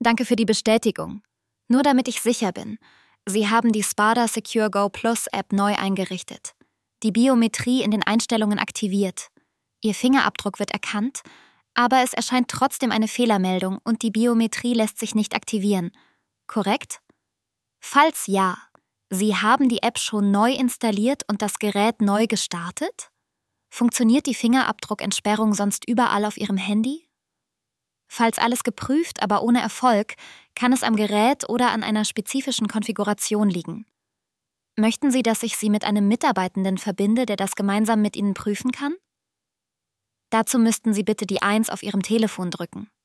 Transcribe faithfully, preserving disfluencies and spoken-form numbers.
Danke für die Bestätigung. Nur damit ich sicher bin. Sie haben die Spada Secure Go Plus App neu eingerichtet. Die Biometrie in den Einstellungen aktiviert. Ihr Fingerabdruck wird erkannt, aber es erscheint trotzdem eine Fehlermeldung und die Biometrie lässt sich nicht aktivieren. Korrekt? Falls ja, Sie haben die App schon neu installiert und das Gerät neu gestartet? Funktioniert die Fingerabdruckentsperrung sonst überall auf Ihrem Handy? Falls alles geprüft, aber ohne Erfolg, kann es am Gerät oder an einer spezifischen Konfiguration liegen. Möchten Sie, dass ich Sie mit einem Mitarbeitenden verbinde, der das gemeinsam mit Ihnen prüfen kann? Dazu müssten Sie bitte die eins auf Ihrem Telefon drücken.